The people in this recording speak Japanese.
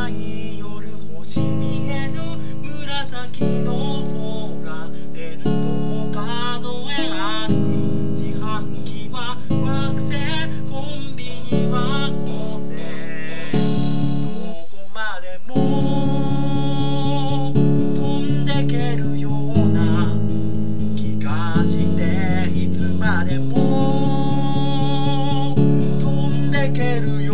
い夜星見えぬ紫の空電灯数え歩く自販機は惑星コンビニは構成どこまでも飛んでけるような気がしていつまでも飛んでけるよ